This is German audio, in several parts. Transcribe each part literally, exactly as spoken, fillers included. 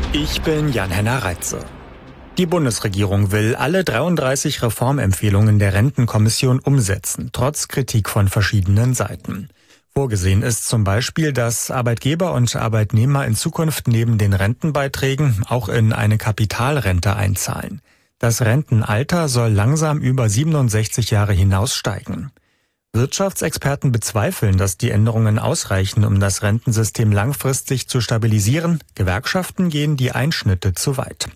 Ich bin Jan-Henner Reitze. Die Bundesregierung will alle dreiunddreißig Reformempfehlungen der Rentenkommission umsetzen, trotz Kritik von verschiedenen Seiten. Vorgesehen ist zum Beispiel, dass Arbeitgeber und Arbeitnehmer in Zukunft neben den Rentenbeiträgen auch in eine Kapitalrente einzahlen. Das Rentenalter soll langsam über siebenundsechzig Jahre hinaus steigen. Wirtschaftsexperten bezweifeln, dass die Änderungen ausreichen, um das Rentensystem langfristig zu stabilisieren. Gewerkschaften gehen die Einschnitte zu weit.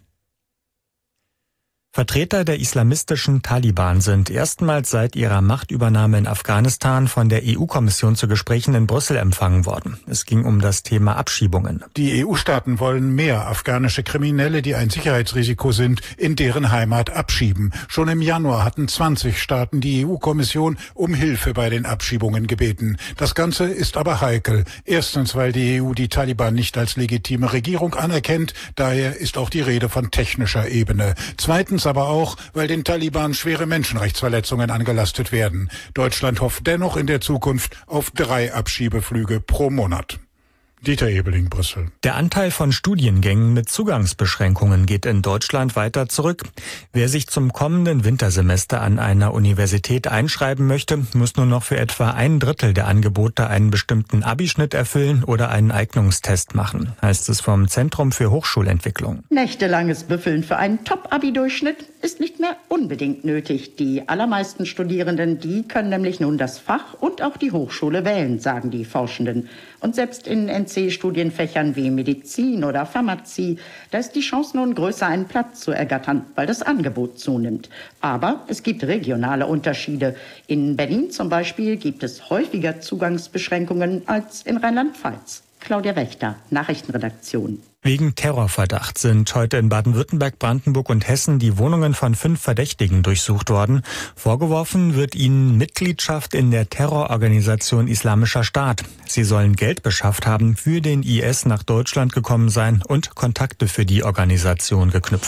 Vertreter der islamistischen Taliban sind erstmals seit ihrer Machtübernahme in Afghanistan von der E U-Kommission zu Gesprächen in Brüssel empfangen worden. Es ging um das Thema Abschiebungen. Die E U-Staaten wollen mehr afghanische Kriminelle, die ein Sicherheitsrisiko sind, in deren Heimat abschieben. Schon im Januar hatten zwanzig Staaten die E U-Kommission um Hilfe bei den Abschiebungen gebeten. Das Ganze ist aber heikel. Erstens, weil die E U die Taliban nicht als legitime Regierung anerkennt. Daher ist auch die Rede von technischer Ebene. Zweitens aber auch, weil den Taliban schwere Menschenrechtsverletzungen angelastet werden. Deutschland hofft dennoch in der Zukunft auf drei Abschiebeflüge pro Monat. Dieter Ebeling, Brüssel. Der Anteil von Studiengängen mit Zugangsbeschränkungen geht in Deutschland weiter zurück. Wer sich zum kommenden Wintersemester an einer Universität einschreiben möchte, muss nur noch für etwa ein Drittel der Angebote einen bestimmten Abischnitt erfüllen oder einen Eignungstest machen, heißt es vom Zentrum für Hochschulentwicklung. Nächtelanges Büffeln für einen Top-Abi-Durchschnitt ist nicht mehr unbedingt nötig. Die allermeisten Studierenden, die können nämlich nun das Fach und auch die Hochschule wählen, sagen die Forschenden. Und selbst in N C-Studienfächern wie Medizin oder Pharmazie, da ist die Chance nun größer, einen Platz zu ergattern, weil das Angebot zunimmt. Aber es gibt regionale Unterschiede. In Berlin zum Beispiel gibt es häufiger Zugangsbeschränkungen als in Rheinland-Pfalz. Claudia Wächter, Nachrichtenredaktion. Wegen Terrorverdacht sind heute in Baden-Württemberg, Brandenburg und Hessen die Wohnungen von fünf Verdächtigen durchsucht worden. Vorgeworfen wird ihnen Mitgliedschaft in der Terrororganisation Islamischer Staat. Sie sollen Geld beschafft haben, für den I S nach Deutschland gekommen sein und Kontakte für die Organisation geknüpft